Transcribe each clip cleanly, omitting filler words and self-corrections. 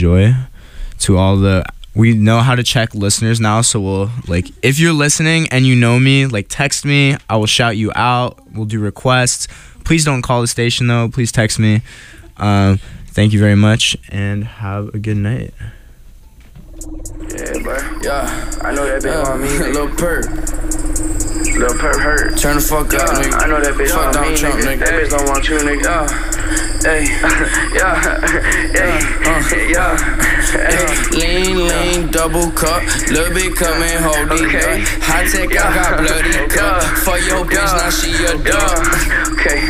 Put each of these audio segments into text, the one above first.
Joy to all the. We know how to check listeners now, so we'll if you're listening and you know me, text me. I will shout you out. We'll do requests. Please don't call the station though. Please text me. Thank you very much and have a good night. Yeah, bro. Yeah, I know that bitch on me. Lil Perp. Lil Perp hurt. Turn the fuck up, nigga. I know that bitch on me, nigga. That bitch don't want you, nigga. Hey, yeah. Lean, double cup. Little bit coming, hold it up. High tech, I got bloody cup. For your bitch, now she a dog. Okay.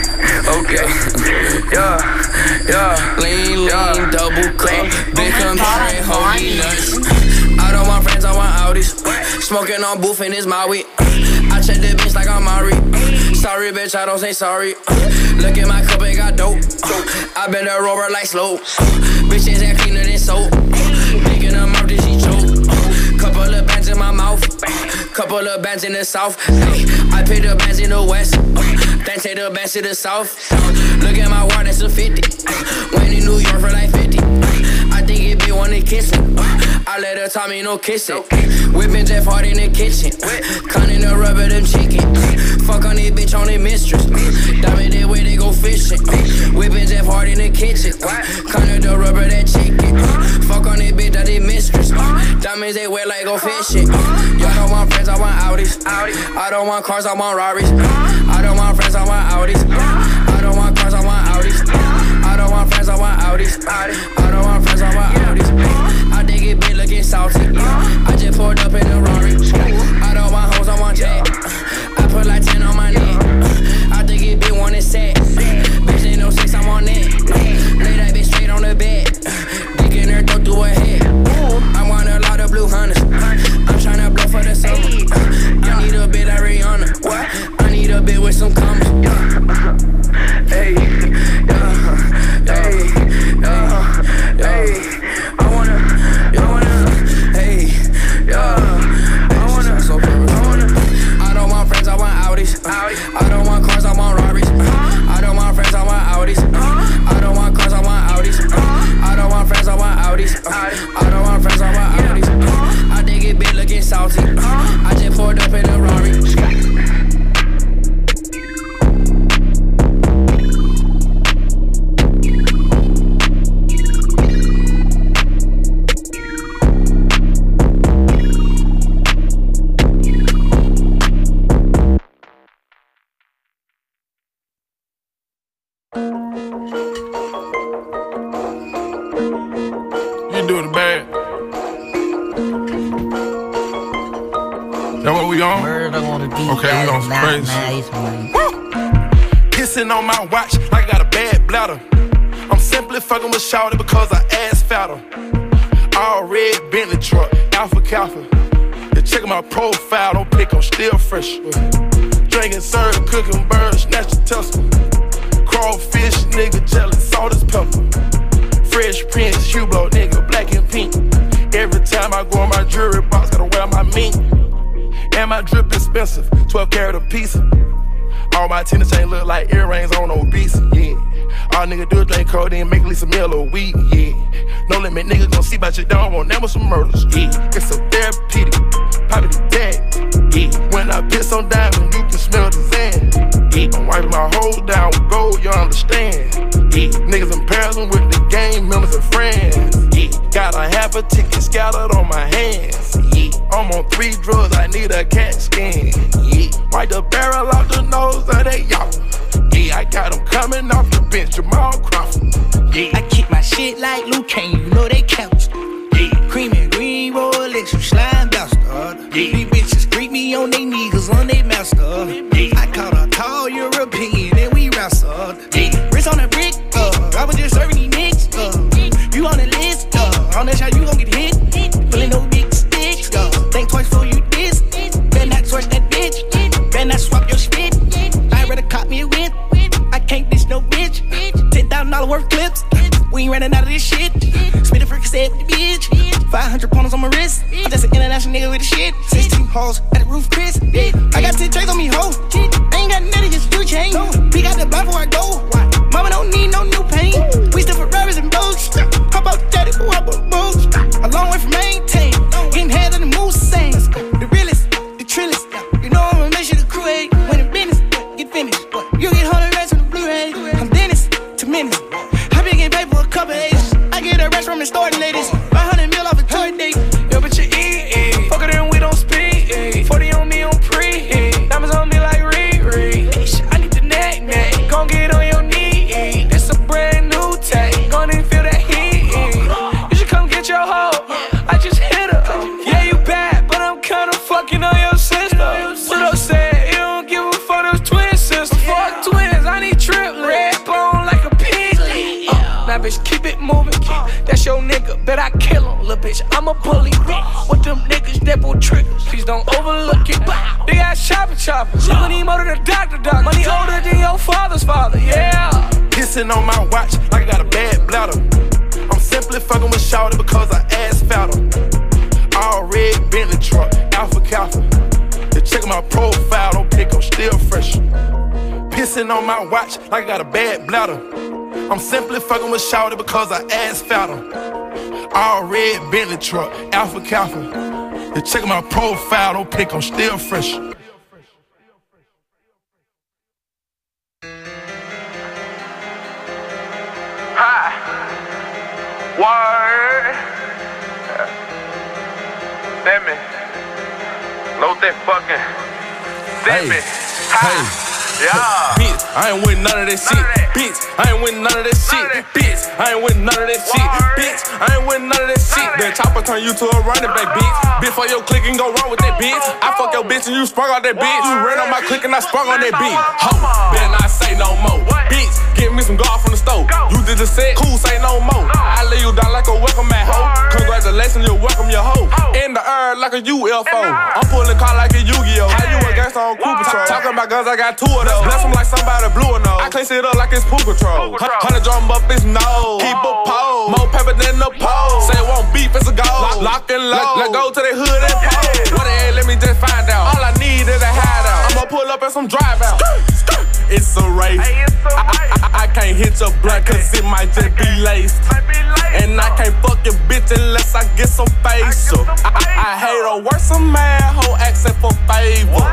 Yeah. Lean, double cup. Big coming, hold it nuts. I don't want friends, I want Audis. Smoking on booth in his Maui. I check the bitch like I'm Mari. Sorry, bitch, I don't say sorry. Look at my cup, it got dope. I been a rover like slow. Bitches ain't cleaner than soap. Picking them up, did she choke? Couple of bands in my mouth. Couple of bands in the south. I pay the bands in the west. Then take the bands to the south. Look at my water, that's a 50. Went in New York for like 50. I think it be wanna kiss it. I let her tell me no kissing. Whipping Jeff Hard in the kitchen. Cutting the rubber, them chicken. Fuck on this bitch on the mistress. Diamond that way they go fishing. Whipping Jeff Hard in the kitchen. Cutting the rubber, that chicken. Fuck on this bitch, that the mistress. Diamonds they wear like go fishing. Y'all don't want friends, I want Audis. I don't want cars, I want Rarries. I don't want friends, I want Audis. I don't want cars, I want Audis. I don't want friends, I want Audis. I don't want friends, I want Audis. I think it be looking salty. I just pulled up in the Rari. I don't want hoes, I want Jack. I put like 10 on my neck. I think it be one set. Bitch ain't no 6, I'm on that. Lay that bitch straight on the bed. Dick in her, throw through her head. I want a lot of blue hunters. I'm tryna blow for the summer. I need a bit like Rihanna. I need a bit with some commas. Hey, hey, I wanna, hey, I don't want friends, I want Audis. I don't want cars, I want Rarries. I don't want friends, I want Audis. I don't want cars, I want Audis. I don't want friends, I want Audis. I don't want friends, I want Audis. I think it be looking salty. I just pulled up in a Rari. You do the bad. That what we on? Okay, we on some crazy. Kissing on my watch like I got a bad bladder. I'm simply fucking with shawty because I ass fatter. All red Bentley truck, Alpha Kappa. You check my profile, don't pick, I'm still fresh. Drinking syrup, cooking birds, snatch the Tesla. Crawfish, nigga, jealous, salt is pepper. Fresh Prince, Hublot, nigga, black and pink. Every time I go in my jewelry box, gotta wear my mink. And my drip expensive, 12 karat a piece. All my tennis chains look like earrings on obesity, yeah. All nigga do is drink codeine, make Lisa Mill or weed, yeah. No limit, nigga gon' see about your dog, won't never some murders, yeah. It's so therapeutic, poppin' the dead, yeah. When I piss on diamond, you can smell the Zan, yeah. I'm wiping my whole down with gold, you understand, yeah. Niggas in Paris with the gang members and friends, yeah. Got a half a ticket scattered on my hands, yeah. I'm on 3 drugs, I need a CAT scan, yeah. Wipe the barrel off the nose of that y'all. Yeah, I got them coming off the bench, Jamal Crawford. Yeah, I kick my shit like Luke Kane, you know they count. Yeah, cream and green Rolex, you slime bastard. Yeah, these bitches greet me on they knees, cause I'm they master. Yeah, I caught a tall European and we wrestled. Yeah, wrist on a brick, I was just serving these nicks. You on the list, on that shot you gon' get hit. Pulling no big sticks, think twice before you diss. Better not twerk that bitch, better not swap your spit. I'd rather cop me a whip, I can't dish no bitch. $10,000 worth clips, we ain't running out of this shit. Spit a freaking set with the bitch, 500 pointers on my wrist. I'm just an international nigga with the shit. 16 hoes at the roof, Chris. Yeah, I got 10 chains on me, ho. I ain't got nothing, just do chain. We got the block before I go. Mama don't need no new paint. We still Ferraris and boats. Hop out daddy, who hop out boats. A long way from maintain. Getting head on the moose saying. The realest, the trillest. You know I'ma make sure the crew ain't. When the business get finished. You get 100 racks on the Blu-ray. I'm Dennis to Menace. I been getting paid for a couple days. I get a rest from the store ladies. 500 mil off a tour date. Yo, but you eat. Fuck it and we don't speak. 40 on me on pre. Diamonds on me like Riri. I need the neck. Gon' get on your knee. That's a brand new tag. Gon' even feel that heat. You should come get your hoe. I just hit her. Yeah, you bad, but I'm kinda fucking on your sister. Pseudo said you don't give a fuck those twin sisters. Fuck twins, I need triplets. Red bone like a pig. Now bitch, keep it moving. That's your nigga, bet I kill him. Little bitch, I'm a bully. With them niggas that pull triggers. Please don't overlook it. Big ass chopper. You don't need more than a doctor. Money older than your father's father, yeah. Kissing on my watch like I got a bad bladder. I'm simply fucking with shawty because I ass fatter. All red Bentley truck, Alpha Kappa. They check my profile, don't pick up, still fresh. Pissing on my watch like I got a bad bladder. I'm simply fucking with shawty because I ass fatter. All red Bentley truck, Alpha Kappa. They check my profile, don't pick up, still fresh. Hi. Word. Damn it. Load that fucking. Damn it. Hey. Yeah. Bitch, I ain't with none of that shit. Bitch, I ain't with none of that shit. Bitch, I ain't with none of that shit. Bitch, I ain't with none of that shit. That chopper turn you to a running back, bitch. Before your click and go wrong with that bitch. I fuck your bitch and you sprung on that bitch. You ran on my click and I sprung on that bitch. Ho, better not say no more. Bitch, give me some guard from the stove. You did the set, cool, say no more. I lay you down like a welcome mat, ho. Congratulations, you welcome your hoe. In the air like a UFO. I'm pulling car like a Yu-Gi-Oh. How you a gangster on Crew Patrol? Talking about guns, I got 2 of those. Bless him like somebody blew a nose. I clean shit up like it's Poo Patrol. 100 drum up his nose. Keep a pole. More pepper than the pole. Say it won't beef, it's a goal. Lock and load. Let go to the hood and pole. What the hell, let me just find out. All I need is a hideout. I'ma pull up in some drive out. It's a race. I can't hit your blood cause it might just be laced. And I can't fuck your bitch unless I get some facial. I hate her worse, some man hoe accent for favor.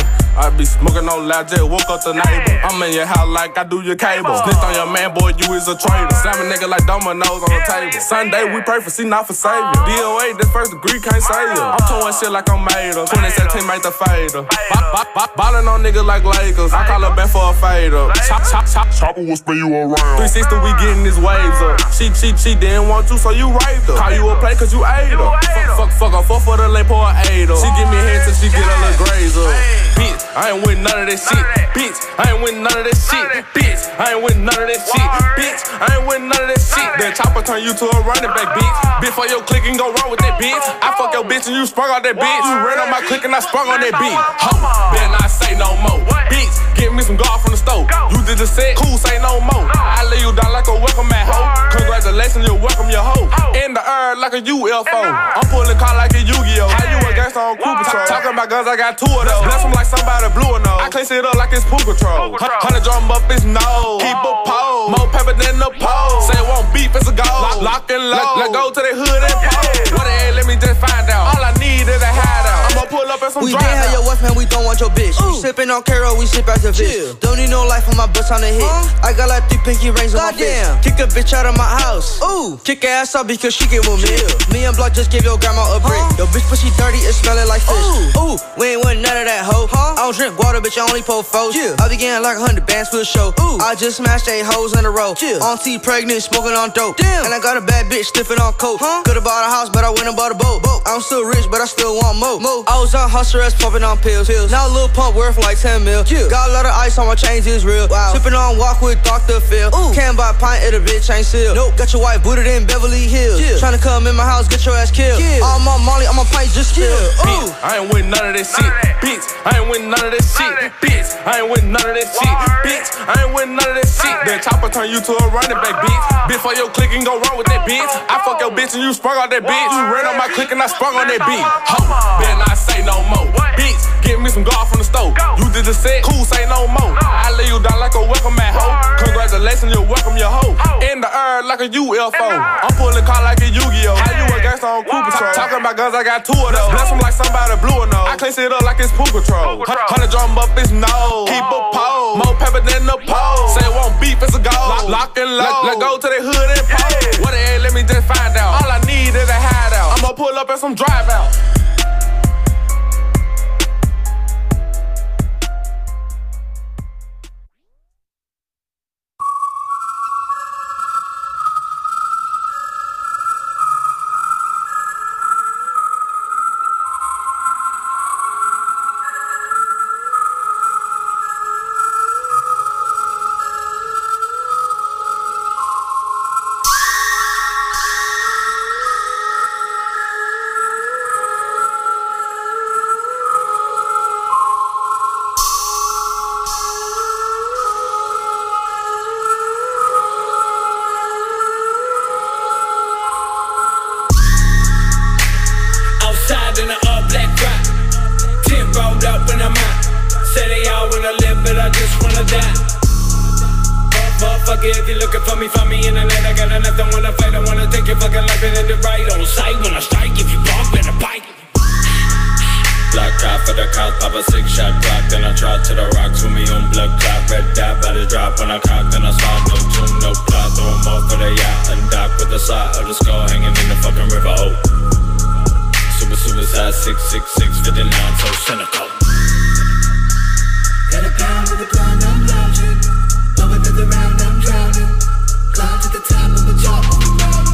I be smoking on loud, just woke up the neighbor. I'm in your house like I do your cable. Snitched on your man, boy, you is a traitor. Slam a nigga like dominoes on the table. Sunday, we pray for C, not for savior. DOA, this first degree can't save you. I'm towing shit like I'm made of. 2017 made the fader. Ballin' on niggas like Lakers. I call her back for a fader. Chopper will spin you around. 360, we getting these waves up. She didn't want you, so you raped her. Call you a play cause you ate her. Fuck her, 4 for the lane, pour her 8 her. She give me head till she get a little graze up. Bitch, I ain't with none of that shit. Bitch, I ain't with none of that shit. Bitch, I ain't with none of that shit. Bitch, I ain't with none of that shit. That chopper turn you to a running back, bitch. Before your click and go wrong with that bitch. I fuck your bitch and you sprung on that bitch. You ran on my click and I sprung on that bitch. Ho, better not say no more. Bitch, give me some guard from the stove. You did the set, cool, say no more. I lay you down like a welcome mat, ho. Congratulations, you welcome your hoe. In the air like a UFO. I'm pulling car like a Yu-Gi-Oh. How you a gangster on Crew Patrol? Talking about guns, I got 2 of those. Bless him like somebody blew a nose. I clean shit up like it's Poo Patrol. 100 drum up his nose. Keep a pole. More pepper than the pole. Say it won't beef, it's a goal. Lock and load. Let go to the hood and pole. What the hell, let me just find out. All I need is a hideout. I'ma pull up in some drive. We didn't have your wife, man, we don't want your bitch. You sippin' on Caro, we sip out the bitch. Don't need no life on my butts on the hit. I got like 3 pinky rings on my fist. Kick a bitch out of my house. Ooh, kick her ass out because she get with me. Me and Block just give your grandma a brick. Your bitch pussy dirty, it smelling like fish. Ooh, we ain't want none of that hoe. I don't drink water, bitch, I only pour foes. I be getting like 100 bands for the show. I just smashed 8 hoes in a row. Auntie pregnant, smoking on dope. And I got a bad bitch stiffing on coke. Could've bought a house, but I went and bought a boat. I'm still rich, but I still want more. I was on house arrest, pumping on pills. Now a little pump worth like 10 mil. Got a lot of ice on my chains, it's real. Sipping on walk with Dr. Phil. Can't buy a pint at a bitch, ain't sealed. Got your wife booted in Beverly Hills. Tryna come in my house, get your ass killed. All my Molly, I'm a pint just spill. Bitch, I ain't with none of that shit. Bitch, I ain't with none of that shit. Bitch, I ain't with none of that shit. Bitch, I ain't with none of that shit. That chopper turn you to a running back, bitch. Before your click and go wrong with that bitch. I fuck your bitch and you sprung on that bitch. You ran on my click and I sprung on that bitch. Ho, better not say no more. Bitch, Get me some guard from the stove. You did the set, cool, say no more. I lay you down like a welcome mat, ho. Congratulations, you're welcome, your hoe. In the air like a UFO. I'm pulling car like a Yu-Gi-Oh. How you a gangster on crew patrol? Talking about guns, I got 2 of those. Bless them like somebody blew a nose. I clean shit up like it's pool control. 100 drum up his nose. Keep a pole. More pepper than the pole. Say it won't beef, it's a goal. Lock and load. Let go to the hood and pole. What the hell, let me just find out. All I need is a hideout. I'ma pull up at some drive out. If you're looking for me, find me in the net. I got enough, don't wanna fight, I wanna take your fucking life and end it right on sight. When I strike, if you bump, better bite. Black cop for the cops, pop a 6-shot clock. Then I trot to the rocks with me on blood clot. Red dot, body drop when I cock. Then I swat, no tune, no plot. Throw them off for the yacht and dock with the side of the skull hanging in the fucking river. Oh, suicide 666 59, so cynical. Got a pound with a ground, I'm lounging. Blow another round, I'm drowning. Climb to the top of a job on the ground.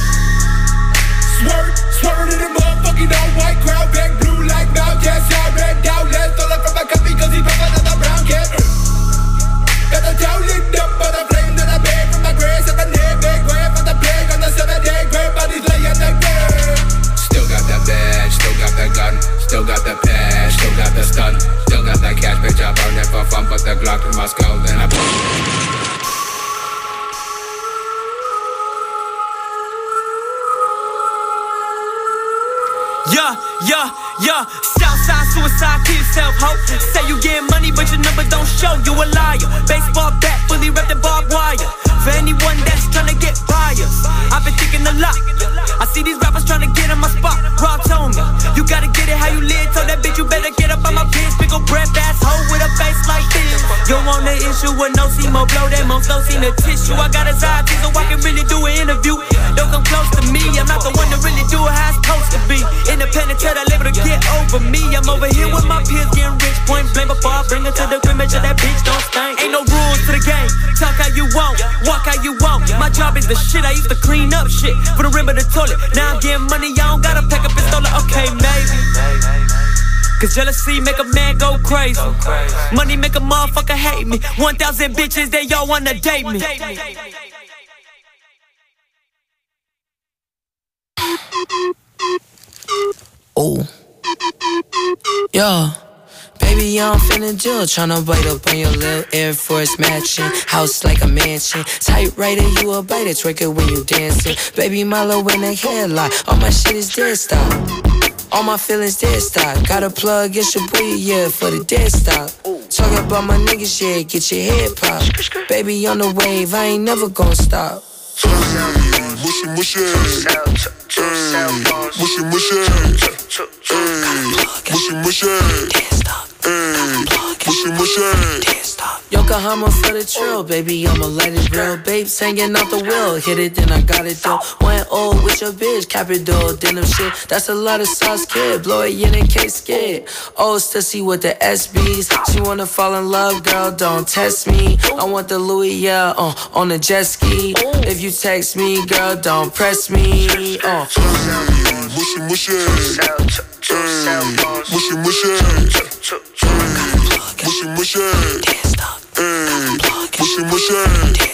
Swerve in the motherfucking all white crowd. Back blue like now, yes, y'all red down. Let's stole it from my cup because he pop another brown cat. Got the town lit up by the flame that I made from my grave. 7 head, big grave for the plague on the 7-day grave. Bodies lay in the grave. Still got that badge, still got that gun, still got that patch, still got that stun, still got that cash, bitch, I burn it for fun, put the Glock in my skull, then I Yeah, Southside suicide, kill yourself, ho. Say you get money, but your number don't show, you a liar. Baseball bat, fully wrapped in barbed wire. For anyone that's tryna get buyers, I've been thinking a lot. I see these rappers tryna get in my spot. Rob told me, you gotta get it how you live. Told that bitch you better get up on my bitch. Pick a breath ass hoe with a face like this. You want the issue with no see more blow, that most slow seen the tissue. I got anxiety so I can really do an interview. Don't come close to me, I'm not the one to really do it how it's supposed to be. Independent till that label to get over me. I'm over here with my peers getting rich, point blank before I bring her to the crib, make sure that bitch don't stink. Ain't no rules to the game, talk how you want, walk how you want. My job is the shit, I used to clean up shit for the rim of the toilet. Now I'm getting money, I don't gotta pack a pistol. Okay, maybe. Cause jealousy make a man go crazy. Money make a motherfucker hate me. 1,000 bitches, they all wanna date me. Oh, yeah. Baby, I'm feeling Jill, tryna bite up on your little Air Force matching. House like a mansion. Typewriter, you a bite it, twerk it when you dancing. Baby, Milo in a headlock. All my shit is dead stop. All my feelings dead stop. Got a plug, it's your boy, yeah, for the dead stop. Talk about my niggas, yeah, get your head popped. Baby, on the wave, I ain't never gonna stop. Mushy, mushy, mushy, mushy, mushy, mushy, mushy. Yokohama for the trail, baby, I'ma let it real. Babes hanging out the wheel, hit it, then I got it though. Went old with your bitch, capital, denim shit. That's a lot of sauce, kid, blow it in and case scared. Oh, Stussy with the SBs. She wanna fall in love, girl, don't test me. I want the Louis, yeah, on the jet ski. If you text me, girl, don't press me. Mushy, mushy, mushy, mushy, mushy, mushy, mushy.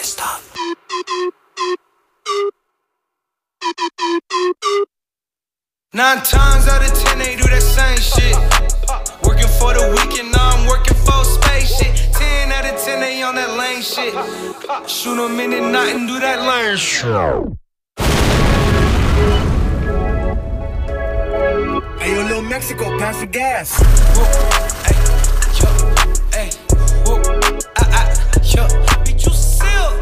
Nine times out of 10 they do that same shit. Working for the weekend, now I'm working for a space shit. 10 out of 10 they on that lame shit. Shoot them in the night and do that lame shit. Hey, yo, little Mexico, pass the gas. Hey, whoa, yo, bitch, you silk.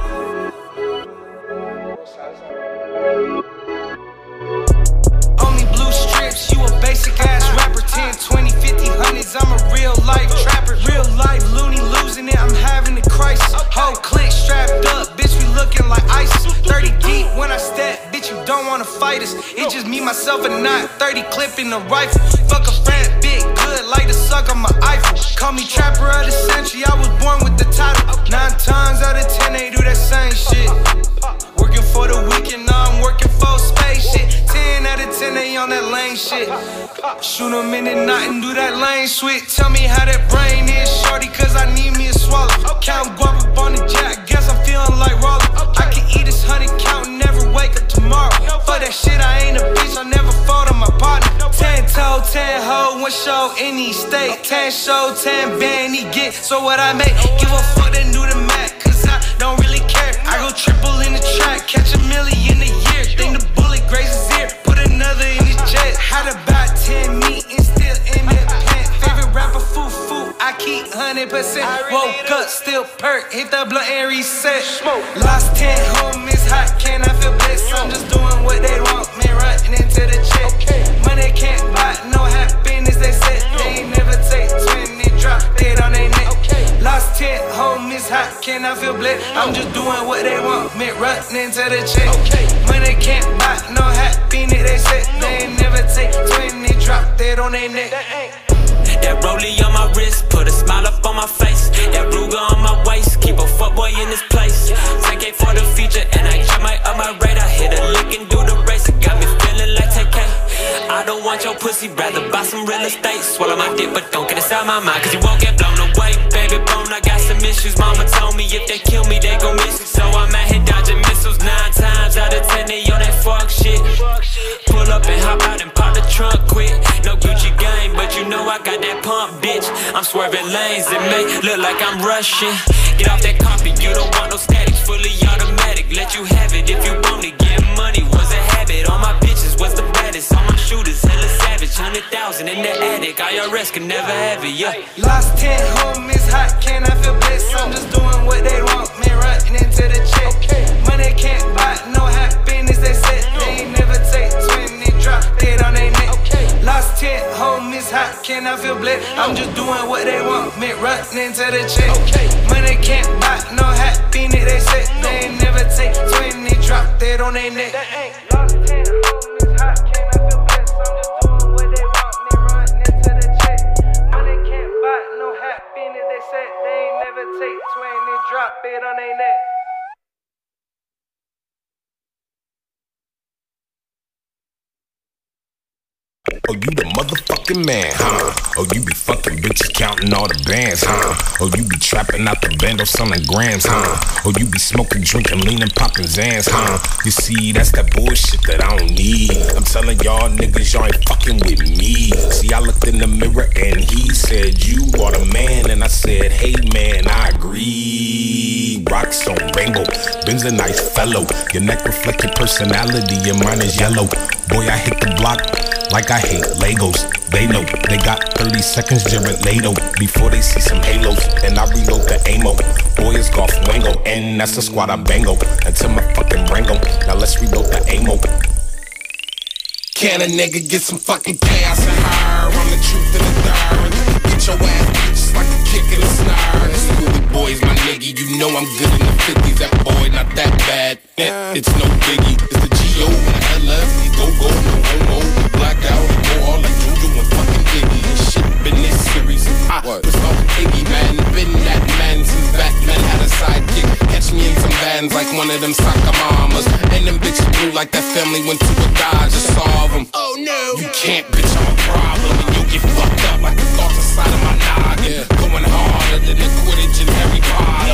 Only blue strips, you a basic ass rapper. 10, 20, 50, hundreds, I'm a real life trapper. Real life loony, losing it, I'm having a crisis. Whole clique strapped up, bitch, we looking like ISIS. 30 deep when I step, bitch, you don't wanna fight us. It just me, myself, and not 30 clip in the rifle. Fuck a friend, big good, like the suck on my Eiffel. Call me trapper of the century, I was born with the title. 9 times out of 10, they do that same shit. Working for the weekend, now I'm working for space shit. 10 out of 10, they on that lane shit. Shoot them in the night and do that lane switch. Tell me how that brain is, shorty, cause I need me a swallow. Count guap up on the jack, guess I'm feeling like Roller. I can eat this 100 count and never wake up tomorrow. For that shit, I ain't a bitch, I never fought on my partner. 10 toe, 10 hoe, 1 show, any state. 10 show, 10 band, he get. So what I make, give a fuck, then do the math, cause I don't really care. I go triple in the track, catch $1 million a year. Think the bullet grazes ear, put another in his jet. Had about 10 meetings, still in that plant. Favorite rapper, foo, I keep 100%. Woke up, still perk, hit the blunt and reset. Lost 10 homies, hot, can I feel blessed? I'm just doing what they want, man, running into the check. Money can't buy no happiness, they said. They ain't never take 20, drop dead on their neck. Lost 10 homies, hot, can I feel blessed? I'm just doing what they want, man, running into the check. Money can't buy no happiness, they said. They ain't never take 20, drop dead on their neck. That rollie on my wrist, put a smile up on my face. That Ruger on my waist, keep a fuckboy in this place. 10K for the feature, and I jump my up my radar. Hit a lick and do the race, it got me feeling like 10K. I don't want your pussy, rather buy some real estate. Swallow my dick, but don't get inside my mind, cause you won't get blown away. Baby bone, I got some issues. Mama told me if they kill me, they gon' miss it. So I'm out here dodging missiles. 9 times out of 10, they on that fuck shit. Pull up and hop out and pop the trunk quick. No Gucci gang, but you know I got that pump, bitch. I'm swerving lanes, it may look like I'm rushing. Get off that copy, you don't want no statics. Fully automatic, let you have it if you want it. Get money was a habit, all my bitches was the baddest. All my shooters, hella savage, 100,000 in the attic. IRS can never have it, yeah. Lost 10 homies, hot, can I feel blessed? I'm just doing what they want, man, running into the check. Money can't buy no happiness, they said. They ain't never take 20, drop dead on their neck. Lost 10 homies, hot, can I feel blessed? I'm just doing what they want, man, running into the check. Money can't buy no happiness, they said. They ain't never take 20, drop dead on their neck. Lost 10 homies, hot, can I feel blessed? I'm just doing what they want, man, running into the check. Money can't buy no happiness, they said. They ain't never take 20, drop dead on their neck. Oh, you the motherfucking man, huh? Oh, you be fucking bitches counting all the bands, huh? Oh, you be trapping out the bando selling grams, huh? Oh, you be smoking, drinking, leaning, popping Zans, huh? You see, that's that bullshit that I don't need. I'm telling y'all niggas, y'all ain't fucking with me. See, I looked in the mirror and he said, you are the man. And I said, hey man, I agree. Rocks on rainbow, Ben's a nice fellow. Your neck reflect your personality, your mind is yellow. Boy, I hit the block like I hate Legos. They know they got 30 seconds, Jared Leto, before they see some halos. And I reload the ammo. Boy, it's golf wango, and that's the squad I bango until my fucking Rango. Now let's reload the ammo. Can a nigga get some fucking chaos and higher? I'm the truth in the dark. Get your ass beat just like a kick in the snare. Schoolie boys, my nigga, you know I'm good in the 50s. That boy, not that bad. It's no biggie. It's the G.O. and the LF. Go, no homo. Blackout, go all like Juju and fucking Iggy. And shit been this series. It's all Iggy, man. Been that man since Batman had a sidekick. Catch me in some vans like one of them soccer mamas. And them bitches blew like that family went to a Dodge to solve them. Oh no, you can't, bitch, I'm a problem. And you'll get fucked up like the thoughts inside of my noggin. Going harder than the Quidditch and Harry Potter. All my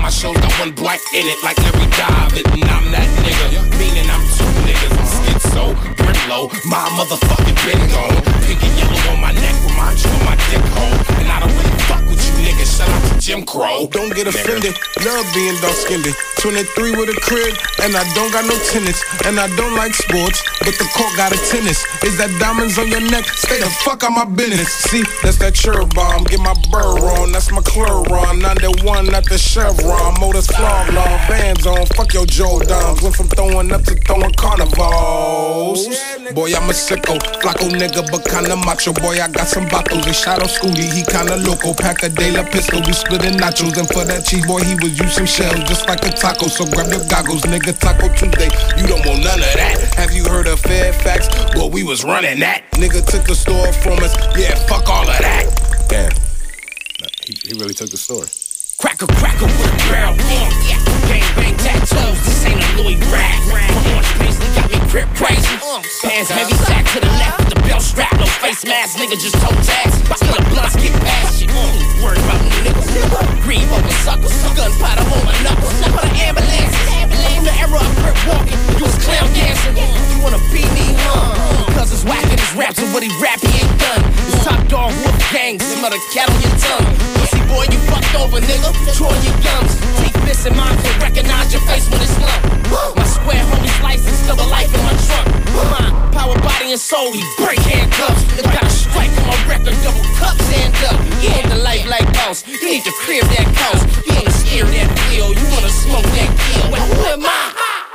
my shows got one black in it, like Larry David, and I'm that nigga. Meaning I'm two niggas. I'm schizo, Brimlow, my motherfucking been gone. Pink and yellow on my neck, remind you of my dick hole. And I don't really fuck with you niggas. Shout out to Jim Crow. Don't get offended, love being dark-skinned. 23 with a crib, and I don't got no tenants. And I don't like sports, but the court got a tennis. Is that diamonds on your neck? Stay the fuck out my business. See, that's that cherry bomb. Get my burr on, that's my Claron. 91 at the Chevron. Motors flawed, long bands on. Fuck your Jordans. Went from throwing up to throwing carnivals. Boy, I'm a sicko, flaco nigga, but kinda macho. Boy, I got some bottles. And Shadow Scooty, he kinda loco. Pack a De La Pistol, we splitting nachos. And for that cheese, boy, he was using shells just like a taco. So grab your goggles, nigga. Taco Tuesday, you don't want none of that. Have you heard of Fairfax? Well, we was running that. Nigga took the store from us. Yeah, fuck all of that. Damn, he really took the store. Cracker with a barrel. Yeah, bang bang tattoos. This ain't a Louis rag. Orange paisley got me grip crazy. Pants heavy sack to the left with the belt strap. No face mask, nigga just toe tags. Still the blunts get past you. Worried about new niggas. Grieve over suckers. Gunpowder on my knuckles. For the ambulance. From the era of grip walking, you was clown dancing. You wanna beat me, huh? Cause it's whacking his raps and what he rap he ain't done. It's top dog wolf gang. Smell the cat on your tongue. Pussy boy, you fucked over, nigga. Troy your gums. Teeth missing, mine can recognize your face when it's lump. My square homie's license, double life in my trunk. Mine, power body and soul, he break handcuffs. Got a strike on my record, double cups and up. You ain't the life like boss. You need to crib that cost. You wanna steer that wheel. You wanna smoke that kill. Wait, who am I?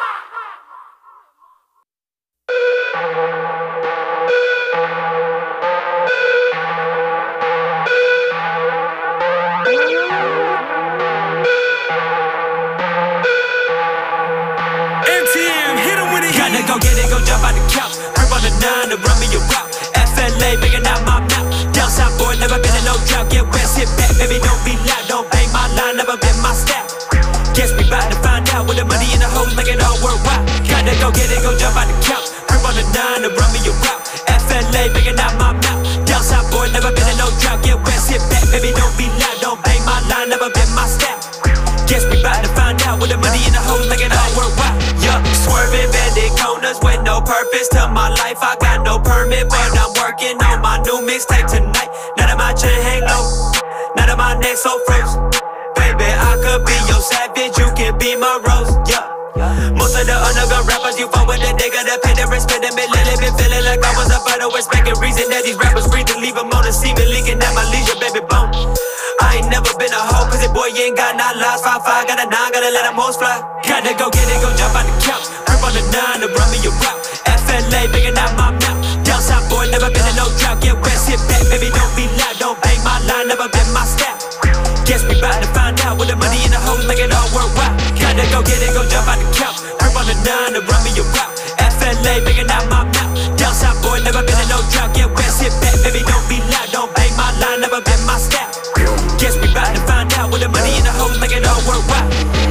Go get it, go jump out the couch. Herb on the 9 to run me a route. FLA, bigging out my mouth. Down south boy, never been in no drought. Get wet, sit back, baby, don't be loud. Don't bang my line, never been my step. Guess we bout to find out with the money in the hoes, make it all worthwhile. Gotta go get it, go jump out the couch. Herb on the 9 to run me a route. FLA, bigging out my mouth. Down south boy, never been in no drought. Get wet, sit back, baby, don't be loud. Don't bang my line, never been my step. Guess we bout to find out with the money in the hoes, make it all worthwhile. Yeah, swerving, bending corners with no purpose to my life. I got no permit, but I'm working on my new mixtape tonight. None of my chain hang low, none of my neck so frozen. Baby, I could be your savage, you can be my rose. Yeah. Most of the underground rappers, you fuck with the nigga that pay the respect and been feeling like I was a vital respecting reason that these rappers breathe to leave them on the scene, leaking at my leisure, baby bone. I ain't never been a hoe, cause it boy, you ain't got not lost. 5'5", got a 9, gotta let them hoes fly. Gotta go get it, go jump out the couch. Herb on the 9 to run me a route. FLA, bigging out my mouth. Down south boy, never been in no drought. Get wet, sit back, baby, don't be loud. Don't bang my line, never been my step. Guess we bout to find out with the money in the hoes, make it all worthwhile. Gotta go get it, go jump out the couch. Herb on the 9 to run me a route. FLA, bigging out my mouth. Down south boy, never been in no drought. Get wet, sit back, baby, don't be loud. Don't bang my line, never been my step. Guess we bout to find out with the money in the hoes, make it all worthwhile.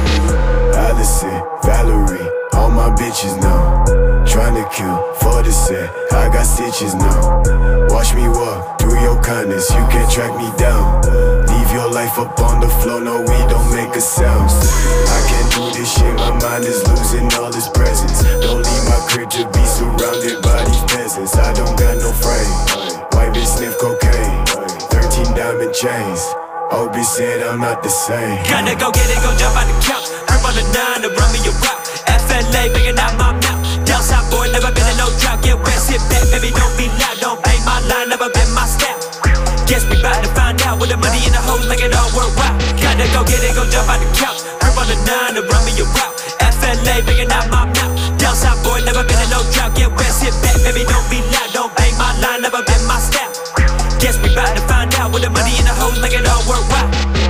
Allison, Valerie, all my bitches know. Tryna kill for the set, I got stitches now. Watch me walk through your kindness, you can't track me down. Leave your life up on the floor, no, we don't make a sound. I can't do this shit, my mind is losing all its presence. Don't leave my crib to be surrounded by these peasants. I don't got no frame, white bitch sniff cocaine, 13 diamond chains. Oh, bitch said I'm not the same. Gotta go get it, go jump out the couch. Herb on the 9 to run me a route. FLA, bigging out my mouth. Down south boy, never been in no drought. Get wet, sit back, baby, don't be loud. Don't bang my line, never been my step. Guess we bout to find out with the money in the hoes, make it all worthwhile. Gotta go get it, go jump out the couch. Herb on the 9 to run me a route. FLA, bigging out my mouth. Down south boy, never been in no drought. Get wet, sit back, baby, don't be loud. Don't bang my line, never been my step. Guess we bout to find out with the money in the hoes, make it all worthwhile.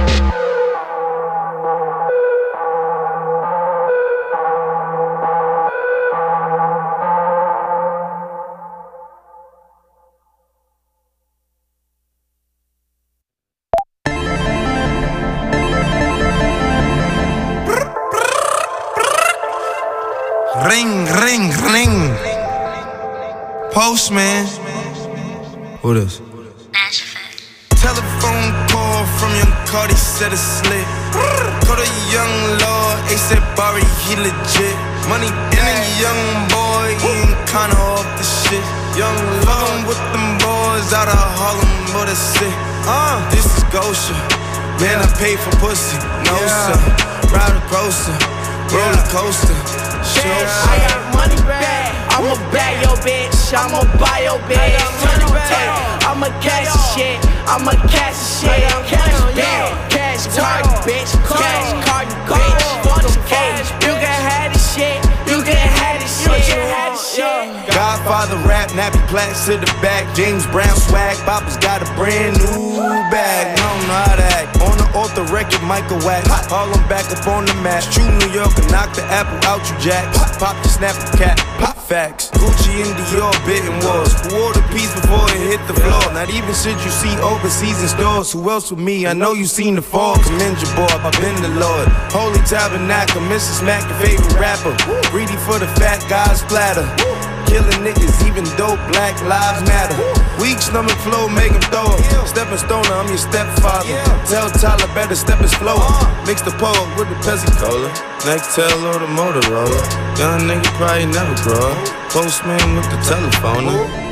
Ring, ring, ring. Postman. Who this? Nashville. Telephone call from young Cardi, said it's slit. Go to young Lord, A$AP Bari, he legit. Money in a young boy, he ain't kinda off the shit. Young Lord with them boys out of Harlem, what a sick. This is Gosha. Man, I pay for pussy, no sir. Ride a grocer, roller coaster. I got money bag, I'ma bag your bitch, I'ma buy your bitch. I'ma cash the shit, I'ma cash the shit. Cash bag, cash card, bitch. Cash card, bitch. You can have the shit, you can have the shit. Godfather rap, nappy plaques to the back. James Brown swag, Papa's got a brand new bag. I don't know how to act. On the off the record, Michael Wax. Call him back up on the map. True New York and knock the apple out you, Jack. Pop the snap the cap, pop facts. Gucci and Dior, bidding wars. Who wore the piece before it hit the floor? Not even shit you see overseas in stores. Who else with me? I know you seen the fall. Commend your boy, I've been the Lord. Holy Tabernacle, Mrs. Mac, your favorite rapper. Greedy for the fat guys splatter. Killing niggas, even though Black Lives Matter. Weak stomach flow, make him throw up. Stepping stoner, I'm your stepfather. Tell Tyler better step his flow up. Mix the pole with the Pepsi Cola. Next tail or the Motorola. Young nigga probably never grow up. Postman with the telephone.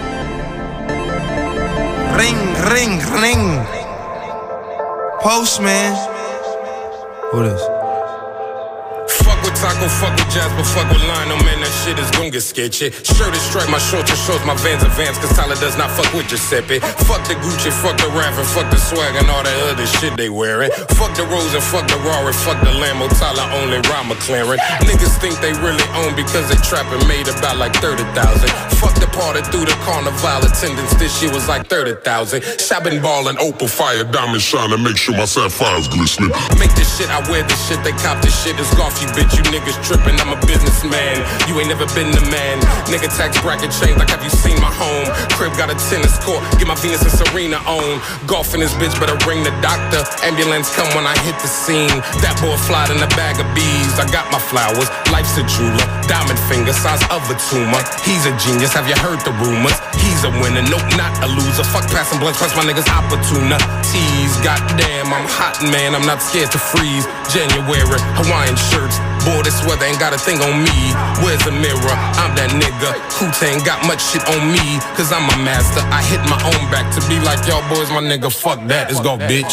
Ring, ring, ring. Postman. Who this? Fuck with Taco, fuck with Jasper, fuck with Lionel, man, that shit is gon' get sketchy. Shirt is striped, my shorts are shorts, my Vans are Vans, cause Tyler does not fuck with Giuseppe. Fuck the Gucci, fuck the Raf, and fuck the swag and all that other shit they wearing. Fuck the Rose and fuck the Rari, fuck the Lambo, Tyler only ride McLaren. Niggas think they really own because they trapping made about like 30,000. Fuck the party through the carnival attendance, this shit was like 30,000. Shopping ball and opal fire, diamond shine and make sure my sapphire's glistening. Make this shit, I wear this shit, they cop this shit, it's golf, you bitch, you niggas trippin', I'm a businessman. You ain't never been the man. Nigga tax bracket change, like have you seen my home? Crib got a tennis court, get my Venus and Serena on. Golf in this bitch, better ring the doctor. Ambulance come when I hit the scene. That boy fly in a bag of bees. I got my flowers, life's a jeweler. Diamond finger, size of a tumor. He's a genius, have you heard the rumors? He's a winner, nope, not a loser. Fuck passing blunts, plus my niggas opportunities. Goddamn, I'm hot, man, I'm not scared to freeze. January, Hawaiian shirts. Boy, this weather ain't got a thing on me. Where's the mirror? I'm that nigga. Kuta ain't got much shit on me, cause I'm a master. I hit my own back to be like y'all boys, my nigga. Fuck that, let's go, bitch.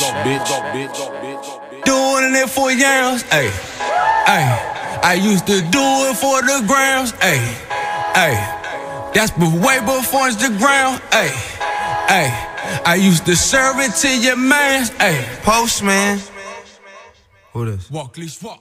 Doing it for yams, ayy, ayy. I used to do it for the grams, ayy, ayy. That's way before Instagram, ayy, ayy. I used to serve it to your mans, ayy. Postman. Who this? Walk, leash, walk.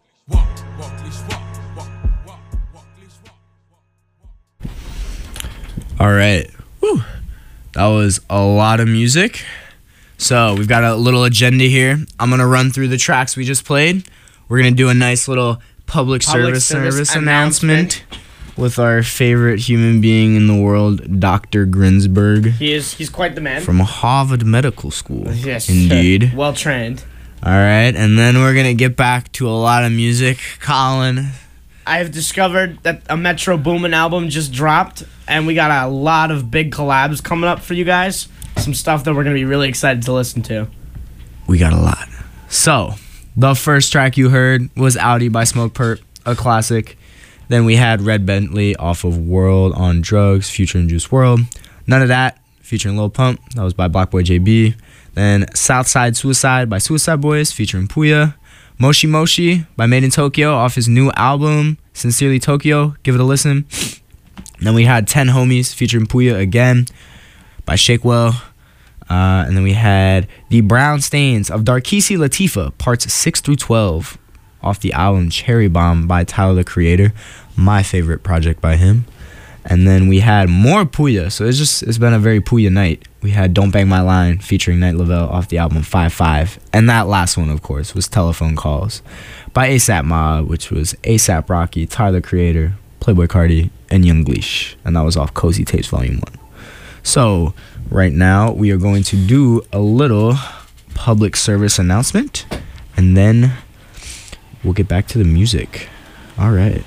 All right. Woo. That was a lot of music. So we've got a little agenda here. I'm going to run through the tracks we just played. We're going to do a nice little public service announcement with our favorite human being in the world, Dr. Grinsberg. He's quite the man. From Harvard Medical School. Yes. Indeed. Well trained. All right. And then we're going to get back to a lot of music. Colin. I have discovered that a Metro Boomin album just dropped, and we got a lot of big collabs coming up for you guys. Some stuff that we're going to be really excited to listen to. We got a lot. So, the first track you heard was Audi by Smoke Perp, a classic. Then we had Red Bentley off of World on Drugs, Future and Juice WRLD. None of That, featuring Lil Pump. That was by Blackboy JB. Then Southside Suicide by Suicide Boys, featuring Puya. Moshi Moshi by Made in Tokyo off his new album, Sincerely Tokyo. Give it a listen. Then we had 10 Homies featuring Puya again by Shakewell. And then we had The Brown Stains of Darkisi Latifa, parts 6 through 12 off the album Cherry Bomb by Tyler, the Creator. My favorite project by him. And then we had more Puya, so it's been a very Puya night. We had Don't Bang My Line featuring Night Lavelle off the album 5-5. And that last one, of course, was Telephone Calls by A$AP Mob, which was A$AP Rocky, Tyler, Creator, Playboy Cardi, and Young Gleesh. And that was off Cozy Tapes Volume 1. So, right now, we are going to do a little public service announcement, and then we'll get back to the music. All right.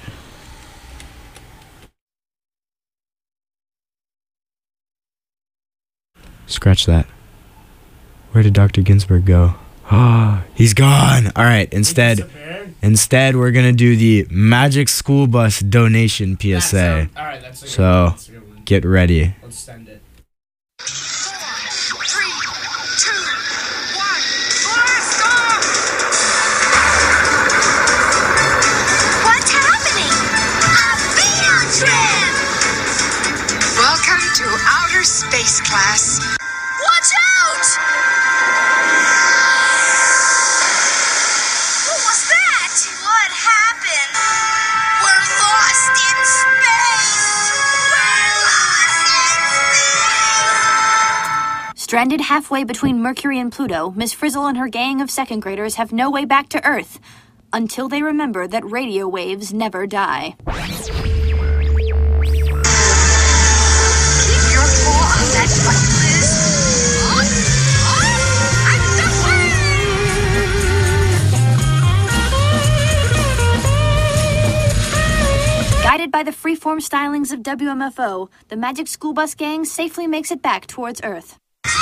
Scratch that. Where did Dr. Ginsberg go? He's gone. All right. Instead, we're gonna do the Magic School Bus donation PSA. All right, that's a good so one. That's a good one. get ready. Let's send it. What's happening? A field trip! Welcome to outer space, class. Watch out! What was that? What happened? We're lost in space! We're lost in space! Stranded halfway between Mercury and Pluto, Miss Frizzle and her gang of second graders have no way back to Earth until they remember that radio waves never die. Keep your paw on that button, Liz. Guided by the freeform stylings of WMFO, the Magic School Bus gang safely makes it back towards Earth.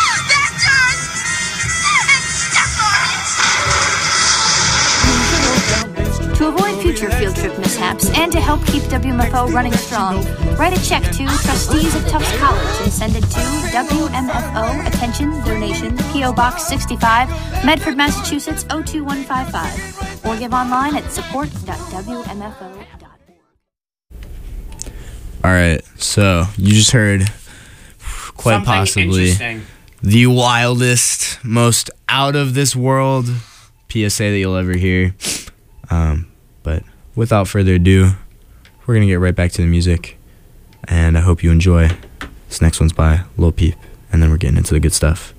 To avoid future field trip mishaps and to help keep WMFO running strong, write a check to Trustees of Tufts College and send it to WMFO, attention, donation, P.O. Box 65, Medford, Massachusetts 02155, or give online at support.wmfo.org. All right. So you just heard quite Something possibly interesting. the wildest, most out of this world PSA that you'll ever hear. But without further ado, we're going to get right back to the music. And I hope you enjoy. This next one's by Lil Peep. And then we're getting into the good stuff.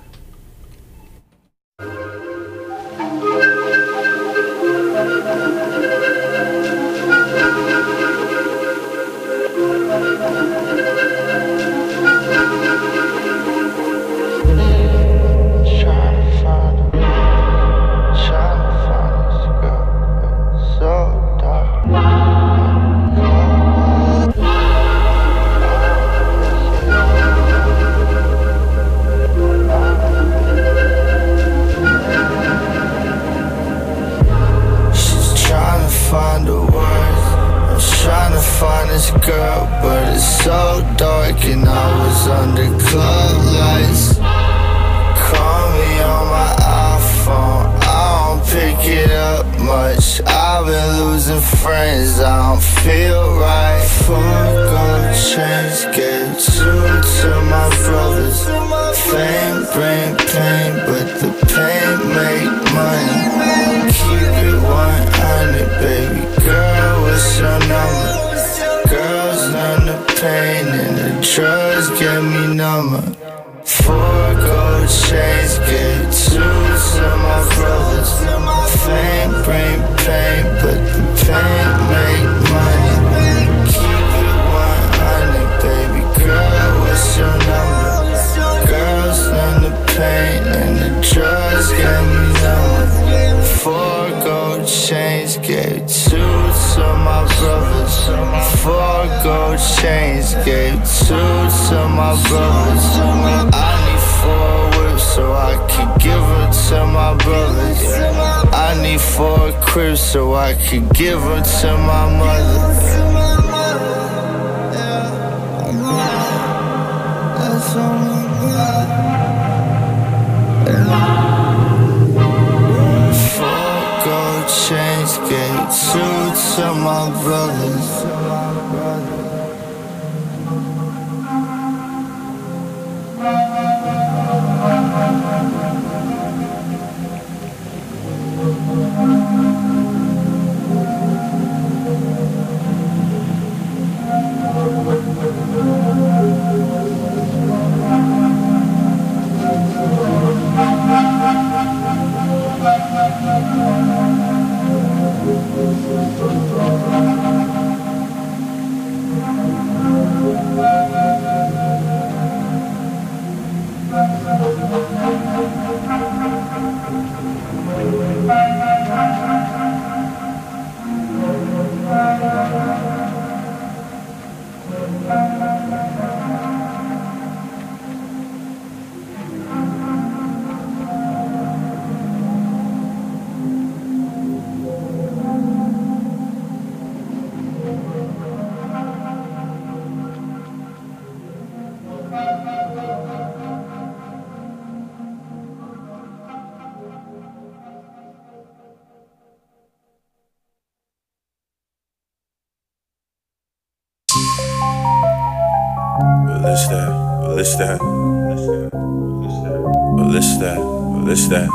Find the words. I'm trying to find this girl, but it's so dark and I was under club lights. Call me on my iPhone, I don't pick it up much. I've been losing friends, I don't feel right. 4 gold chains, gave 2 to my brothers. Fame bring pain, but the pain make money. Keep it 100, baby girl, what's your number? Girls learn the pain and the drugs get me number. 4 gold chains, gave 2 to my brothers. Fame bring pain, but the pain make money. Keep it 100, baby girl, what's your number? Girls learn the pain and the drugs get me number. 4 gold chains, gave 2 to my brothers. 4 gold chains, gave 2 to my brothers. I need 4 whips so I can give her to my brothers. I need 4 cribs so I can give her to my mother. That's all chains, gave 2 to my brothers. What's that? What's that? What's that? What's that?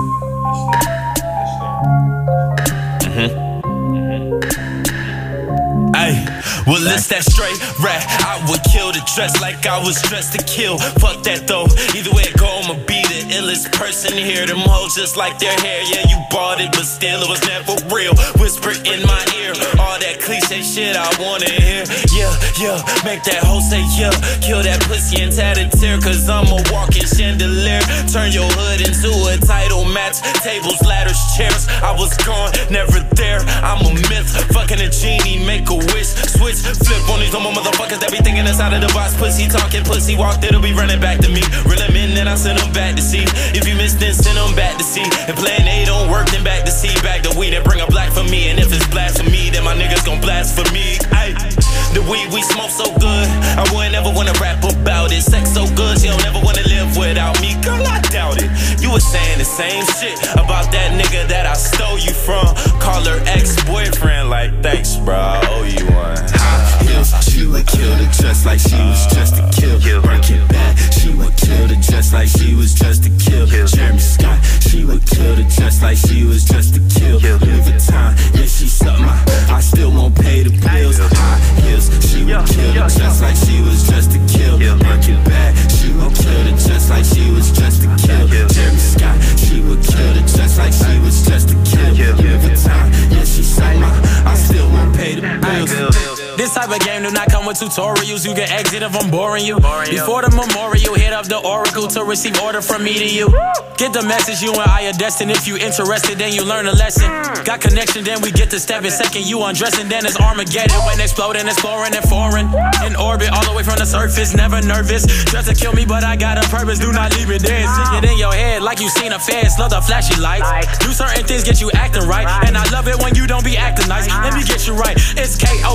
Ay, well, it's that straight rat. I would kill the dress like I was dressed to kill. Fuck that though. Either way it go, I'ma be the illest person here. Them hoes just like their hair. Yeah, you bought it, but still it was never real. Whisper in my ear, all that cliche shit I wanna hear. Yeah, yeah, make that hoe say yeah. Kill that pussy and tat a tear, cause I'm a walking chandelier. Turn your hood into a title match. Tables, ladders, chairs. I was gone, never there. I'm a myth. Fucking a genie, make a wish. Switch, flip on these normal motherfuckers that be thinking inside of the box. Pussy talking, pussy walk, it'll be running back to me. Reel them in, then I send them back to sea. If you miss, then send them back to sea. And plan A don't work, then back to sea. Back to weed and bring a black for me. And if it's blasphemy, then my niggas gon' blast for me. Ay, the weed we smoke so good, I wouldn't ever wanna rap about it. Sex so good, she don't ever wanna live without me. Girl, I doubt it. You was saying the same shit about that nigga that I stole you from. Call her ex-boyfriend like, thanks bro, I owe you one. High heels, she would kill the dress like she was dressed to kill. Break it back, she would kill the dress like she was dressed to kill. Jeremy Scott, she would kill the dress like she was dressed to kill. Louis Vuitton, yeah, she sucked my, I still won't pay the bills. High heels, she would kill the dress like she was dressed to kill. Break it back, she would kill the dress like she was dressed to kill. Jeremy Scott, she would kill the dress like she was dressed to kill. Louis Vuitton, yeah, she sucked my, I still won't pay the bills. This type of game do not come with tutorials. You can exit if I'm boring you. Before the memorial, hit up the oracle to receive order from me to you. Get the message, you and I are destined. If you interested, then you learn a lesson. Got connection, then we get to step in second. You undressing, then it's Armageddon. When exploding, exploring and foreign. In orbit, all the way from the surface. Never nervous. Just to kill me, but I got a purpose. Do not leave it there. Stick it in your head like you seen a fence. Love the flashy lights. Do certain things, get you acting right. And I love it when you don't be acting nice. Let me get you right. It's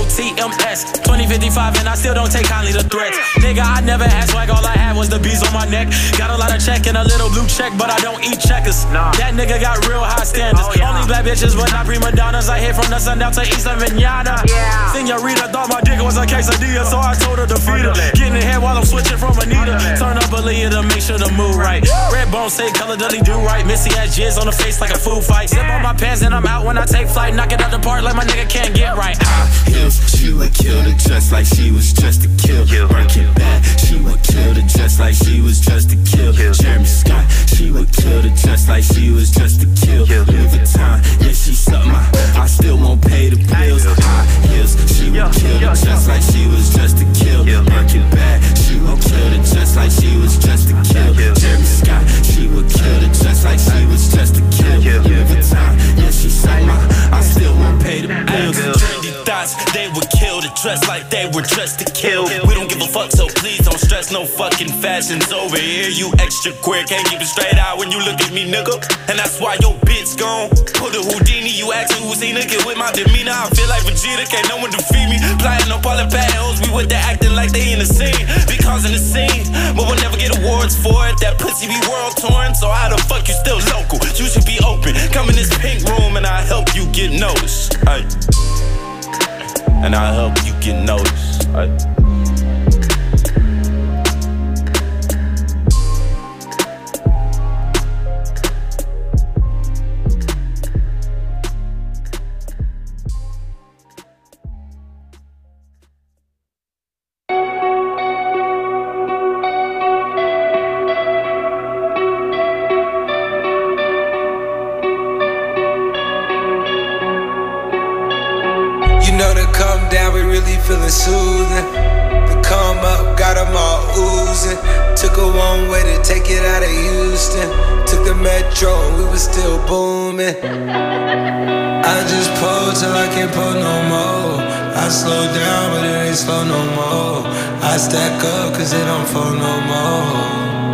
KOTMS 2055, and I still don't take kindly to threats. Nigga, I never had swag. All I had was the bees on my neck. Got a lot of check and a little blue check, but I don't eat checkers. That nigga got real high standards. Only black bitches, but not prima donnas. I hit from the sun down to east of Vignana. Senorita thought my dick was a quesadilla, so I told her to feed her. Getting ahead while I'm switching from Anita. Turn up a leader to make sure the mood right. Red bone say color doesn't do right. Missy has jizz on the face like a food fight. Zip on my pants and I'm out when I take flight. Knock it out the park like my nigga can't get right. High heels, she would kill the dress like she was dressed to kill. Break it back, she would kill the dress like she was dressed to kill. Jeremy Scott, she would kill the dress like she was dressed to kill. Louis Vuitton, yeah, she sucked my, I still won't pay the bills. High heels, she would kill the dress like she was dressed to kill. Break it back, she would kill the dress like she was dressed to kill. Jeremy Scott, she would kill the dress like she was dressed to kill. Louis Vuitton, yeah, she sucked my, I still won't pay the bills. Trendy thoughts, they would kill the dress like they were dressed to kill. We don't give a fuck, so please don't stress. No fucking fashions over here. You extra queer, can't keep it straight out when you look at me, nigga. And that's why your bitch gone. Put a Houdini, you asking who's seen nigga with my demeanor. I feel like Vegeta, can't no one defeat me. Flying up all the bad hoes, we with that acting like they in the scene. Be causing the scene, but we'll never get awards for it. That pussy be world torn, so how the fuck you still local? You should be open. Come in this pink room and I'll help you get noticed. Ay. And I'll help you get noticed. Ay. Feeling soothing. The come up, got them all oozing. Took a one way to take it out of Houston. Took the metro and we was still booming. I just pull till I can't pull no more. I slow down but it ain't slow no more. I stack up cause it don't fall no more.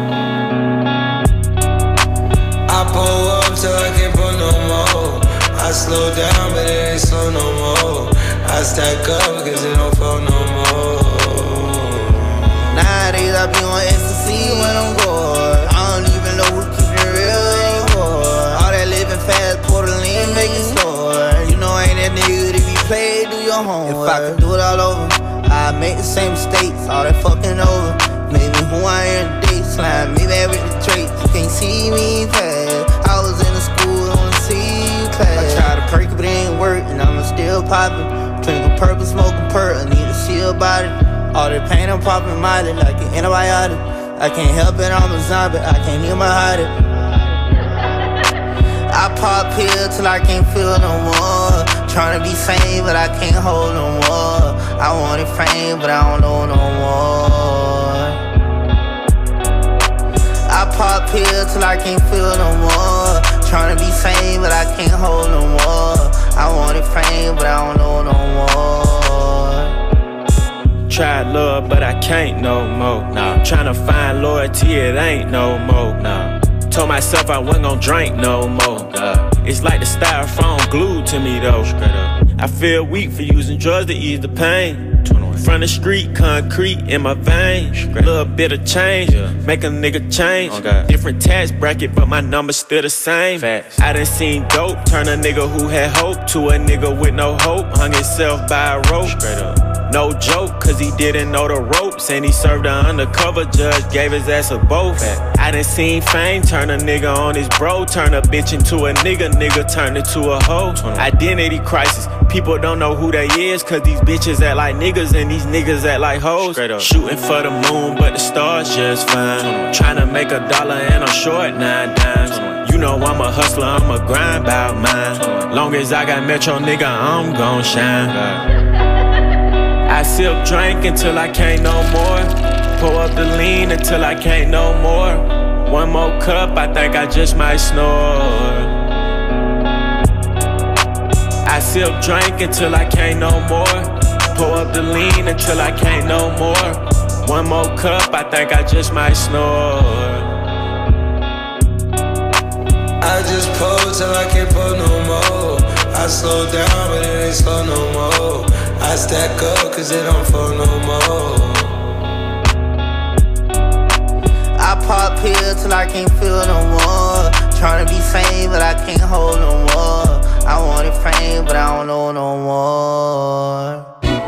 I pull up till I can't pull no more. I slow down but it ain't slow no more. I stack up cause it don't fall no more. Nowadays I be on ecstasy when I'm bored. I don't even know who keep it real anymore. All that living fast, Portland, make it slower. You know I ain't that nigga to be played, do your homework. If I could do it all over, I'd make the same mistakes, all that fucking over. Maybe see me pass. I was in the school on the C class. I tried to perk, but it ain't work, and I'm still popping. Drinking purple, smoking perk, I need to see about it. All the pain I'm popping mildly like an antibiotic. I can't help it, I'm a zombie, I can't even hide it. I pop pills till I can't feel no more. Tryna be sane, but I can't hold no more. I wanted fame, but I don't know no more. I pop pills till I can't feel no more. Tryna be sane, but I can't hold no more. I wanted fame, but I don't know no more. Tried love, but I can't no more. Nah, tryna find loyalty, it ain't no more. Nah. Told myself I wasn't gon' drink no more. It's like the styrofoam glued to me though. I feel weak for using drugs to ease the pain. From the street, concrete in my veins. Little bit of change, make a nigga change. Different tax bracket, but my number still the same. I done seen dope turn a nigga who had hope to a nigga with no hope. Hung himself by a rope. No joke, cause he didn't know the ropes. And he served an undercover judge, gave his ass a both. I done seen fame turn a nigga on his bro. Turn a bitch into a nigga, nigga turn into a hoe. Identity crisis, people don't know who they is. Cause these bitches act like niggas and these niggas act like hoes. Shooting for the moon, but the stars just fine. Tryna make $1 and I'm short 9 dimes. You know I'm a hustler, I'm a grind bout mine. Long as I got Metro, nigga, I'm gon' shine. I sip drink until I can't no more. Pour up the lean until I can't no more. One more cup, I think I just might snore. I sip drink until I can't no more. Pour up the lean until I can't no more. One more cup, I think I just might snore. I just pull till I can't pull no more. I slow down, but it ain't slow no more. I stack up, cause it don't fall no more. I pop pills till I can't feel no more. Tryna be sane, but I can't hold no more. I wanted fame, but I don't know no more.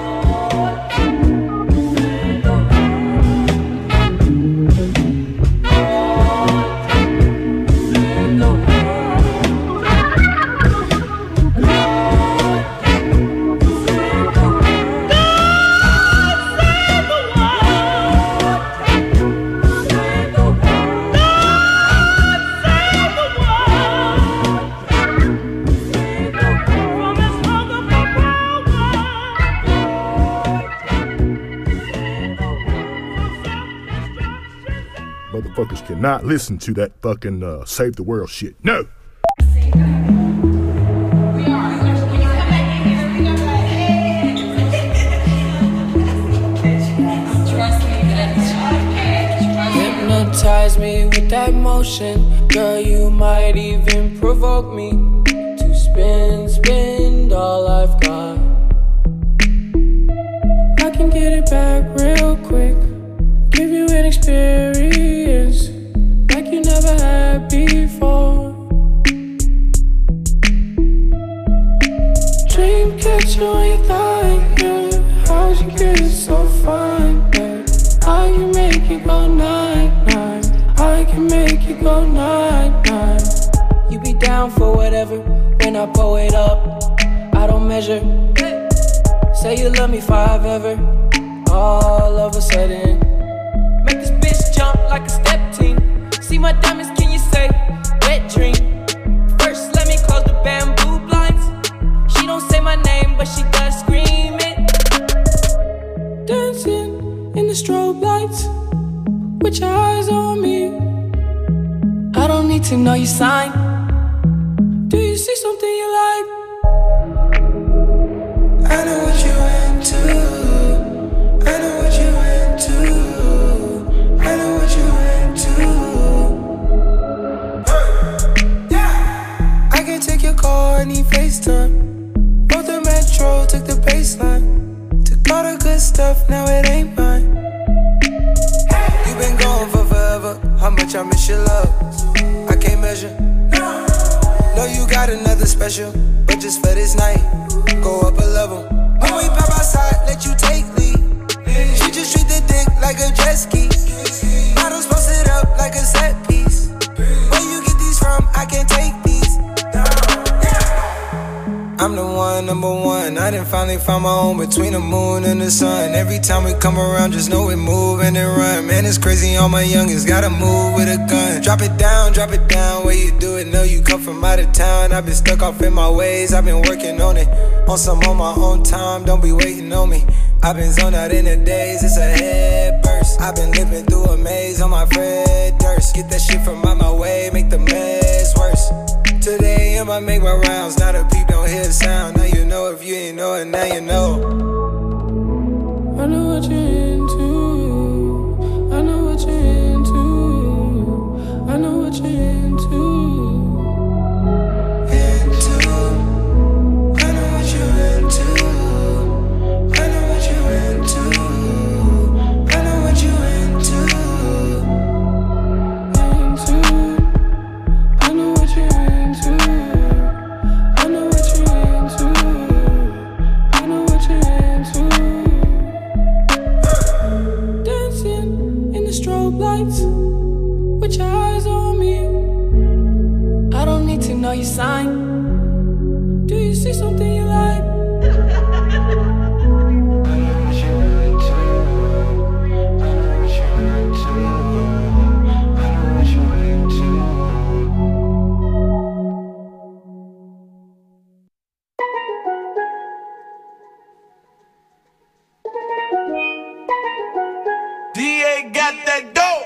Motherfuckers cannot listen to that fucking save the world shit. No! Hypnotize me with that motion. Girl, you might even provoke me to spend all I've got. I can get it back real quick. Give you an experience like you never had before. Dream catcher on your thigh, yeah. How'd you get it so fine, babe? I can make it go night-night. I can make it go night-night. You be down for whatever when I pull it up. I don't measure. Say you love me if I've ever. All of a sudden make this bitch jump like a step team. See my diamonds, can you say wet dream? First let me close the bamboo blinds. She don't say my name, but she does scream it. Dancing in the strobe lights with your eyes on me. I don't need to know your sign. Do you see something you like? I know what you into. I know what you into. I know what you into. Yeah. I can take your call, I need FaceTime. Both the Metro, took the baseline. Took all the good stuff, now it ain't mine. You been gone for forever. How much I miss your love, I can't measure. Know you got another special, but just for this night, go up a level. When we pop outside, let you take lead. She just treat the dick like a jet ski. Models posted up like a set piece. done finally found my home between the moon and the sun. Every time we come around, just know we move and then run. Man, it's crazy, all my youngins gotta move with a gun. Drop it down, where you do it, know you come from out of town. I've been stuck off in my ways, I've been working on it. On my own time, don't be waiting on me. I've been zoned out in the days, it's a head burst. I've been living through a maze on my Fred Durst. Get that shit from out my way, make the mess worse. Today I make my rounds, not a peep, don't hear the sound. Now you know, if you ain't know it, now you know. I know what you're into. I know what you're into. I know what you're into. Know your sign. Do you see something you like? DA got that dope.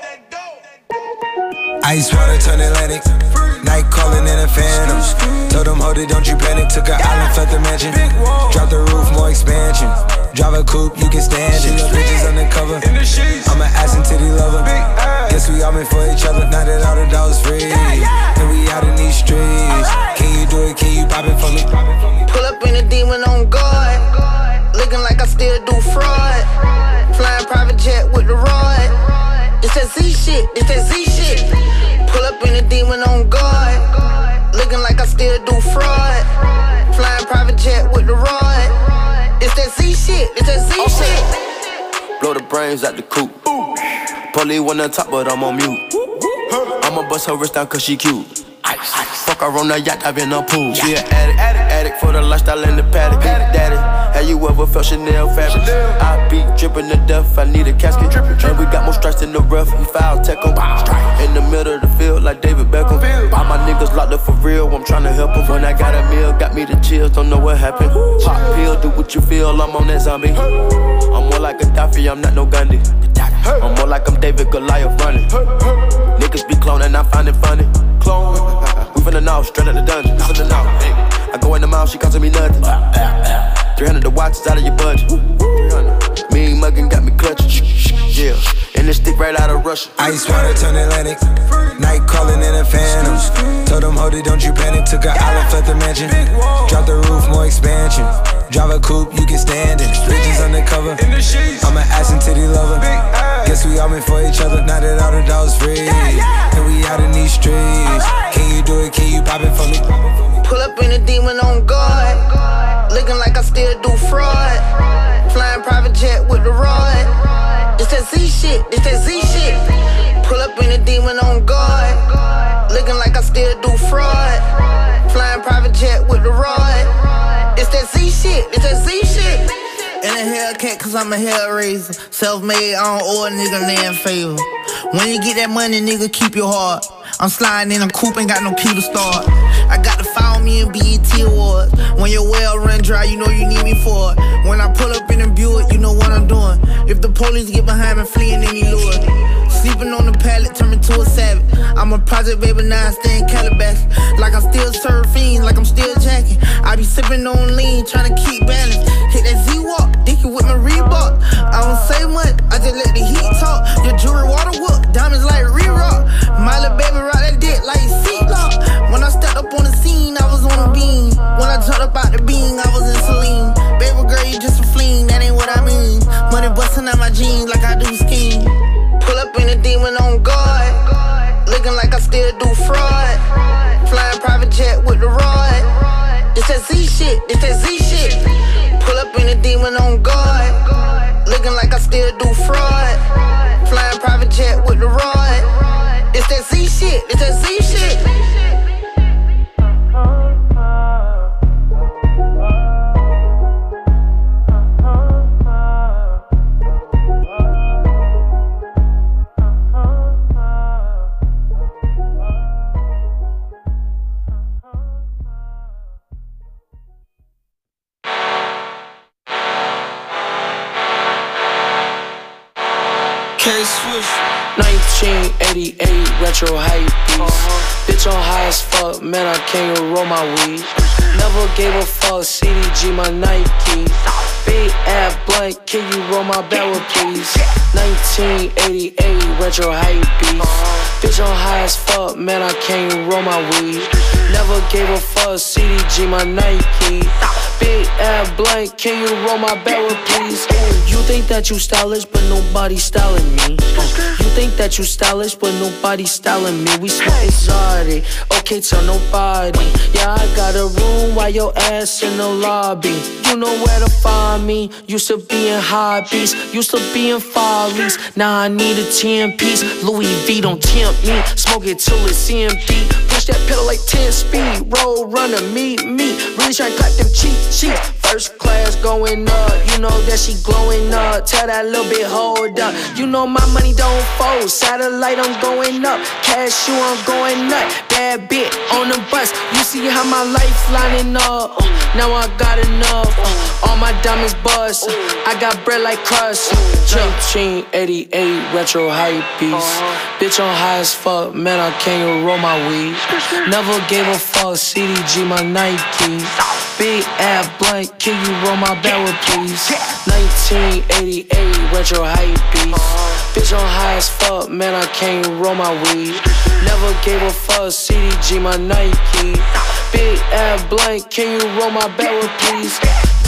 Ice water turn Atlantic. Night calling in a phantom. Told them, hold it, don't you panic. Took an island, left the mansion. Drop the roof, more expansion. Drive a coupe, you can stand it. Bitches undercover. I'm an ass and titty lover. Guess we all meant for each other. Now that all the dogs free, and we out in these streets. Can you do it? Can you pop it for me? Pull up in a demon on guard. Looking like I still do fraud. Flying private jet with the rod. It's that Z shit, it's that Z shit. Pull up in a demon on guard. Looking like I still do fraud. Flying private jet with the rod. It's that Z shit, it's that Z shit. Blow the brains out the coop. Polly one on top, but I'm on mute. I'ma bust her wrist down cause she cute. Fuck her on the yacht, I've been on pool. She an addict for the lifestyle in the paddock. Daddy, have you ever felt Chanel fabric? I be dripping to death, I need a casket. And we got more strikes in the rough, we foul tech em. In the middle of the field like David Beckham. All my niggas locked up for real, I'm tryna help them. When I got a meal, got me the chills, don't know what happened. Pop pill, do what you feel, I'm on that zombie. I'm more like Gaddafi, I'm not no Gandhi. I'm more like I'm David Goliath running. Niggas be cloning, I find it funny. Clone, we finna know, straight out the dungeon. Finna know, I go in the mouth, she costing me nothing. 300 the watch is out of your budget. Mean muggin' got me clutching. Yeah, and this stick right out of Russia. Ice water turn Atlantic. Night calling in a phantom. Told them, hold it, don't you panic. Took an island, left the mansion. Drop the roof, more expansion. Drive a coupe, you can stand it. Bitches undercover. I'm an ass and titty lover. Guess we all meant for each other. Now that all the dogs free, and we out in these streets. Can you do it? Can you pop it for me? Pull up in a demon on guard. Looking like I still do fraud. Flying private jet with the rod. It's that Z shit, it's that Z shit. Pull up in a demon on guard. Looking like I still do fraud. Flying private jet with the rod. It's that Z shit, it's that Z shit. In a Hellcat cause I'm a hellraiser. Self-made, I don't owe a nigga land favor. When you get that money, nigga, keep your heart. I'm sliding in a coupe, ain't got no key to start. I got to follow me in BET Awards. When your well run dry, you know you need me for it. When I pull up in a Buick, you know what I'm doing. If the police get behind me, fleeing any lure. Sleeping on the pallet, turn me to a savage. I'm a project baby, now I stay in Calabash. Like I'm still surfing, like I'm still jacking. I be sipping on lean, trying to keep balance. Hit that Z-Walk, dicky with my Reebok. I don't say much, I just let the heat talk. Your jewelry water whoop, diamonds like re-rock. My little baby rock that dick like seatlock. When I stepped up on the scene, I was on a beam. When I jumped up out the beam, I was in Celine. Baby girl, you just a fling, that ain't what I mean. Money busting out my jeans like I do scheme. Pull up in a demon on guard. Looking like I still do fraud. Flying private jet with the rod. It's that Z shit, it's that Z shit. Pull up in a demon on guard. Looking like I still do fraud. Flying private jet with the rod. It's that Z shit, it's that Z shit. 1988 retro hype beast. Bitch on high as fuck, man, I can't roll my weed. Never gave a fuck, CDG my Nike. Big ass blunt, can you roll my barrel please? 1988 retro hype beast. Bitch on high as fuck, man, I can't roll my weed. Never gave a fuck, CDG my Nike. Big ass blunt, can you roll my barrel please? You think that you stylish, but nobody styling me. You think that you stylish, but nobody styling me. We smoke exotic, okay, tell nobody. Yeah, I got a room while your ass in the lobby. You know where to find me. Used to be in hobbies, used to be in follies. Now I need a 10-piece. Louis V don't tempt me. Smoke it till it's CMP. Push that pedal like 10 speed. Roll runner, meet me. Really tryna clap them cheek sheets. First class going up, you know that she glowing up. Tell that little bit, hold up. You know my money don't fold. Satellite, I'm going up. Cashew, I'm going nut. Bad bit on the bus. You see how my life lining up. Now I got enough. All my diamonds bust. I got bread like crust. 1988 retro hype beast. Bitch on high as fuck, man, I can't roll my weed. Never gave a fuck, CDG my Nike. Big ass blunt, can you roll my barrel please? 1988 retro hype beast. Bitch on high as fuck, man, I can't roll my weed. Never gave a fuck, CDG my Nike. Big ass blunt, can you roll my barrel please?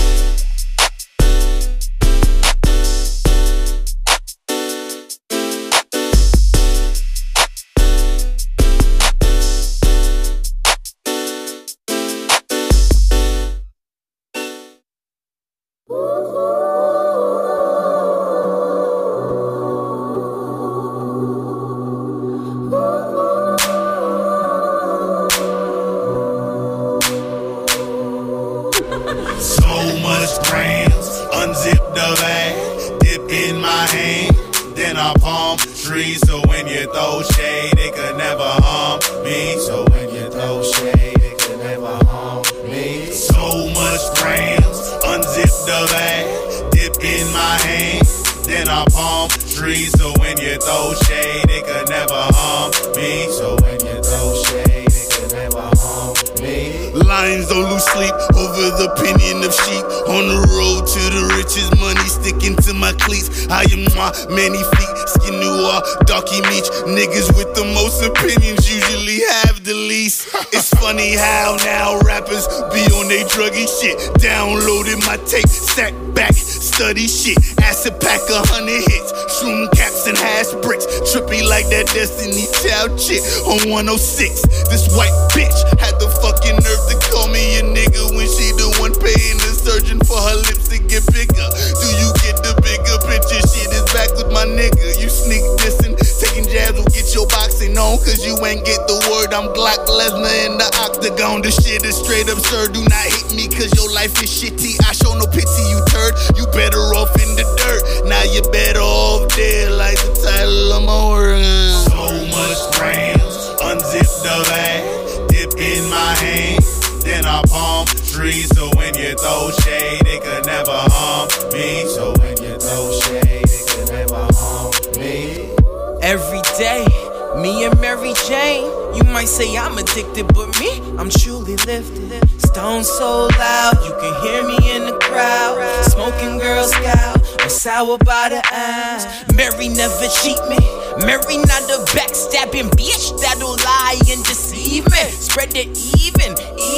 Many feet, skin noir, darky meat. Niggas with the most opinions usually have the least. It's funny how now rappers be on they druggy shit. Downloaded my tape, sat back, study shit. Acid pack 100 hits, shroom caps and hash bricks. Trippy like that Destiny Child chick on 106. This white bitch had the fucking nerve to call me a nigga when she the one paying the surgeon for her lips to get bigger. Do you get the bigger picture? Shit is back with my nigga. You sneak dissing, taking jabs will get your boxing on. Cause you ain't get the word. I'm Glock Lesnar in the octagon. This shit is straight absurd. Do not hate me cause your life is shitty. I show no pity, you turd. You better off in the dirt. Now you better off dead like the title of my work. So much grams, unzip the bag, dip in my hand, then I palm trees. So when you throw shade, it could never harm me. So when you throw shade, it could never harm me. Every day, me and Mary Jane. You might say I'm addicted, but me, I'm truly lifted. Stone so loud, you can hear me in the crowd. Smoking Girl Scout, or sour by the eyes. Mary never cheat me. Mary not a backstabbing bitch that'll lie and deceive me. Spread it even.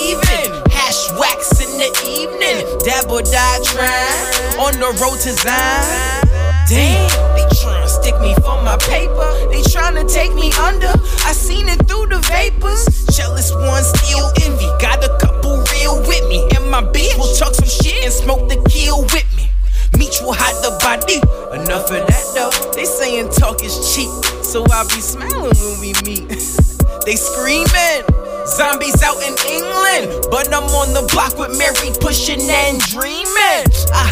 Hash wax in the evening. Dab or die trying on the road to Zion. Damn, they tryna stick me for my paper. They tryna take me under. I seen it through the vapors. Jealous ones still envy. Got a couple real with me. And my bitch will talk some shit and smoke the kill with me. Meech will hide the body. Enough of that though. They saying talk is cheap, so I be smiling when we meet. They screaming. Zombies out in England, but I'm on the block with Mary pushing and dreaming.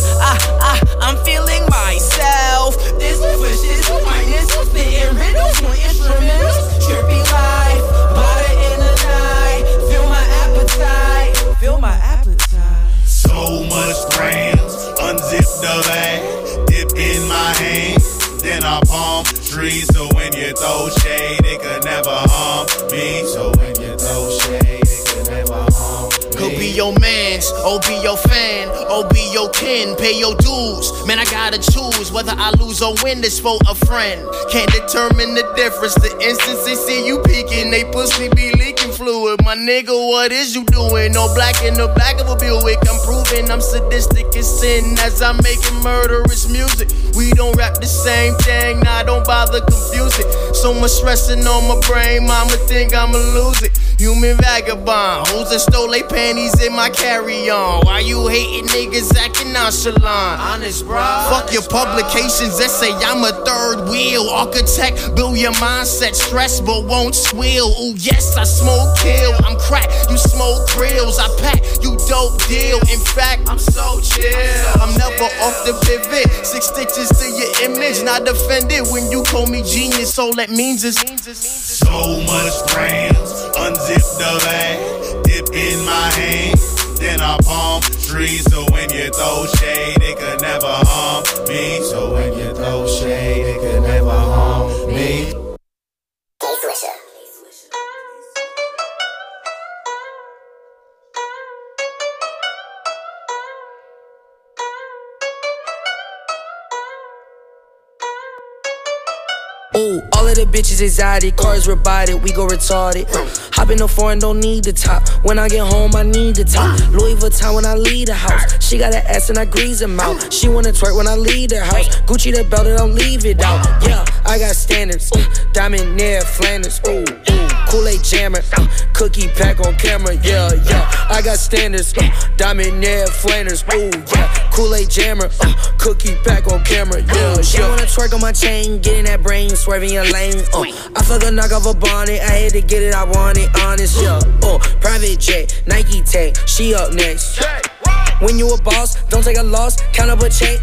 I'm feeling myself. This push is minus, spitting riddles, more instrumentals. Trippy life, butter in the night. Feel my appetite, feel my appetite. So much grams, unzip the bag, dip in my hand, then I palm trees. So when you throw shade, it could never harm me. So when you throw shade, it could never harm me. Could be your mans, or be your fan, or be your kin, pay your dues. Man, I gotta choose whether I lose or win this for a friend. Can't determine the difference. The instance they see you peeking, they pussy be leaking fluid. My nigga, what is you doing? No black in the back of a Buick. I'm proving I'm sadistic as sin as I'm making murderous music. We don't rap the same thing, nah, don't bother confuse it. So much stressing on my brain, mama think I'ma lose it. Human vagabond, hoes that stole they panties in my carry-on. Why you hating niggas acting nonchalant? Honest, bro. Fuck your publications that say I'm a third wheel architect. Build your mindset, stress but won't swill. Ooh, yes, I smoke kill. I'm crack, you smoke grills. I pack, you dope deal. In fact, I'm so chill. I'm never off the pivot. 6 stitches to your image, not offended when you call me genius. All that means is so much grams. Unzip the bag, dip in my hand, then I palm trees. So when you throw shade, it could never harm me. So when you throw shade, it could never harm me. Ooh, all of the bitches anxiety, cars robotic, we go retarded. Hop in the foreign, don't need the top. When I get home, I need the top. Louis Vuitton when I leave the house. She got an ass and I grease them out. She wanna twerk when I leave the house. Gucci the belt and don't leave it out. Yeah, I got standards. Diamond near Flanders. Ooh, Kool-Aid jammer. Cookie pack on camera. Yeah, yeah. I got standards. Diamond near Flanders. Ooh, yeah. Kool-Aid jammer. Cookie pack on camera. Yeah, she wanna twerk on my chain, get in that brain. Swerving your lane, I fuck a knock off a bonnet. I had to get it, I want it, honest, yeah. Private jet, Nike tag, she up next. When you a boss, don't take a loss, count up a check.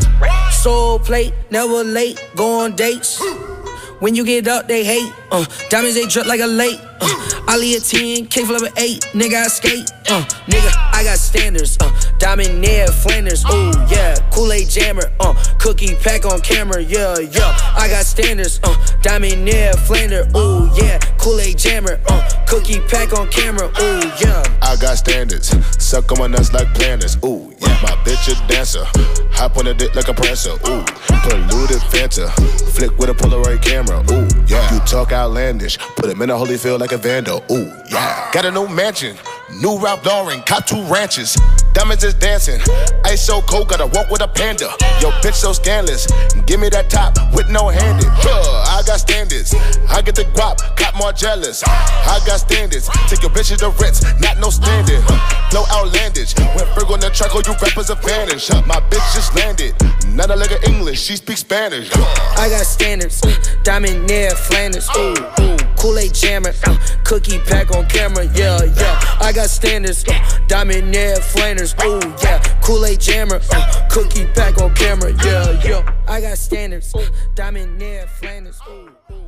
Soul plate, never late, go on dates. When you get up, they hate. Diamonds, they drip like a lake. Ali a 10, K flip a 8, nigga, I skate. Nigga, I got standards. Diamond near Flanders, ooh, yeah. Kool-Aid jammer, cookie pack on camera, yeah, yeah. I got standards, diamond near Flanders, ooh, yeah. Kool-Aid jammer, cookie pack on camera, ooh, yeah. I got standards, suck on my nuts like planners, ooh, yeah. My bitch a dancer, hop on the dick like a prancer, ooh. Polluted Fanta, flick with a Polaroid camera, ooh, yeah. You talk outlandish, put him in a Holyfield like a vandal, ooh, yeah. Got a new mansion, new Ralph Lauren, cop 2 ranches. Diamonds is dancing, ice so cold, gotta walk with a panda. Yo, bitch so scandalous, give me that top with no handed. I got standards, I get the guap, cop more jealous. I got standards, take your bitches to Ritz, not no standard. Flow outlandish, when Ferg on the track, all you rappers are vanish. My bitch just landed, not a lick of English, she speaks Spanish. I got standards, diamond near Flanders, ooh, ooh. Kool-Aid jammer, cookie pack on camera, yeah, yeah. I got standards, diamond near Flanders, ooh, yeah. Kool-Aid jammer, cookie pack on camera, yeah, yeah. I got standards, diamond near Flanders, ooh.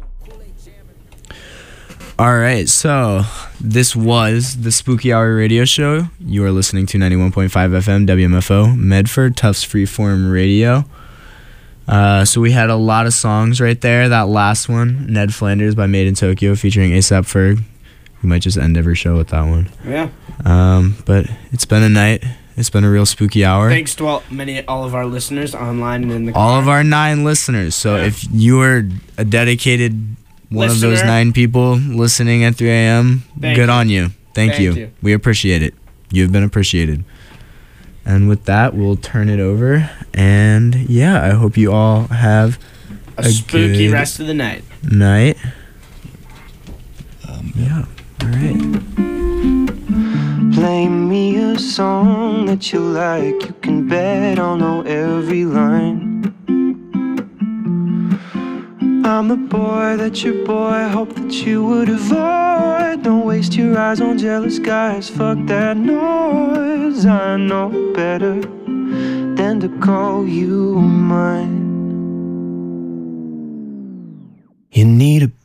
All right, so this was the Spooky Hour radio show. You are listening to 91.5 FM WMFO Medford Tufts Freeform Radio. So we had a lot of songs right there. That last one, Ned Flanders by Made in Tokyo, featuring A$AP Ferg. We might just end every show with that one. Yeah. But it's been a night. It's been a real spooky hour. Thanks to all of our listeners online and in the car. All of our 9 listeners. So if you are a dedicated one of those 9 people listening at 3 a.m., good on you. Thank you. We appreciate it. You've been appreciated. And with that, we'll turn it over. And yeah, I hope you all have a spooky rest of the night. Yeah. All right. Play me a song that you like. You can bet I'll know every line. I'm the boy that your boy hoped that you would avoid. Don't waste your eyes on jealous guys. Fuck that noise. I know better than to call you mine. You need a